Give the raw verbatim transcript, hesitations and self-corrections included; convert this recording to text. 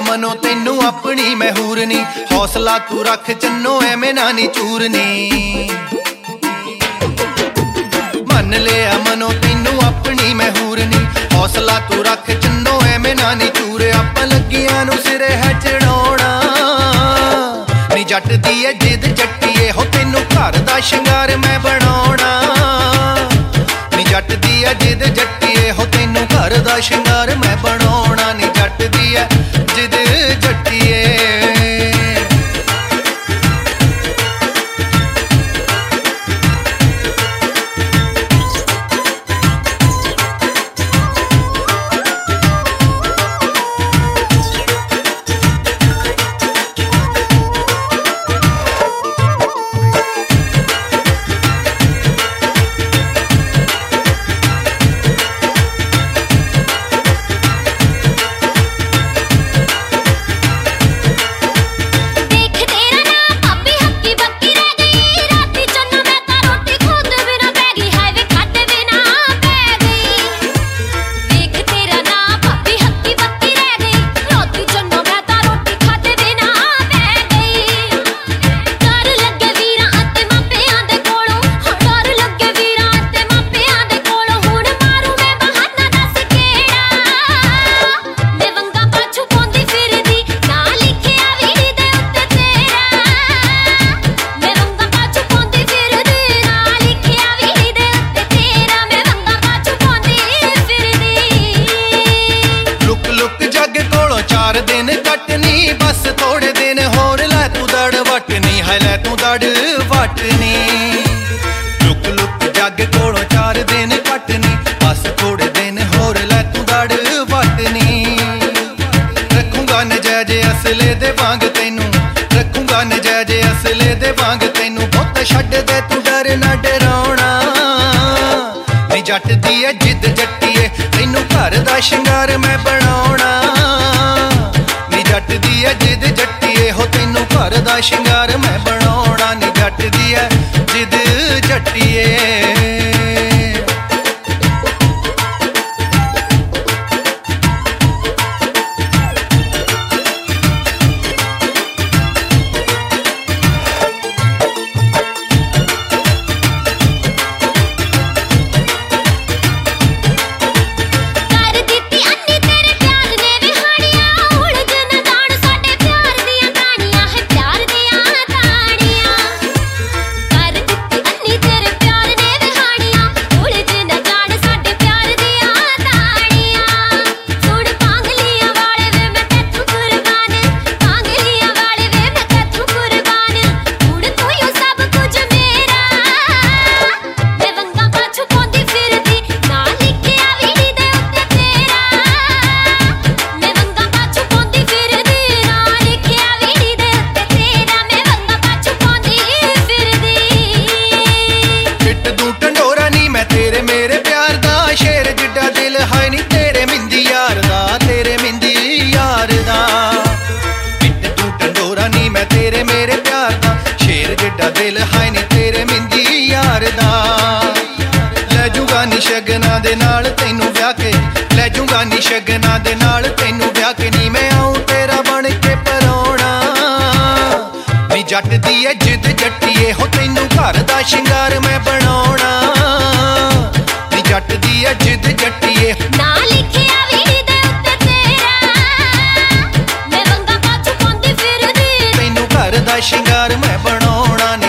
अमनो तैनू अपनी मैं हूरनी, हौसला तू रख चन्नो एवें ना नी चूरनी। मन ले अमनो तैनू अपनी मैं हूरनी, हौसला तू रख चन्नो एवें ना नी चूरे। आपां लगियां नू सिरे है चढ़ाउणा, नी जट दी है जिद जट्टीए हो तैनू घर दा शिंगार मैं बनाउणा। नी जट दी है जिद जट्टीए हो तैनू घर दा शिंगार मैं बनाउणा। नी जट दी है जिद जट्टीए। बस थोड़े दिन होर लै तू दड़ वटनी, है लै तू दड़ वटनी। लुक लुक जग कोलों चार दिन कटनी, बस थोड़े दिन होर लै तू दड़ वटनी। रखूंगा नजायज असले दे वांग तैनू, रखूंगा नजायज असले दे वांग तैनू। बहुत छड्ड दे तू डर ना डराउणा, नी जट दी है जिद जट्टीए तैनू घर दा शिंगार मैं बनाउणा। जट दी है जिद जट्टीए हो तैनू घर दा शिंगार मैं बनाउणा। नी जट दी है जिद जट्टीए। दिल है नी तेरे मिंदी यार दा। लै जूगा नी शगना दे नाल तैनू ब्याह के, लै जूगा नी शगना दे नाल तैनू ब्याह के। नी मैं आऊं तेरा बन के परौणा, नी जट दी है जिद जट्टीए हो तैनू घर दा शिंगार मैं बनाउणा। नी जट दी है जिद जट्टीए ना लिखिया वी दे उत्ते तेरा, मैं वंगा पाछू पांदी फिरदी। तैनू घर दा शिंगार मैं बनाउणा।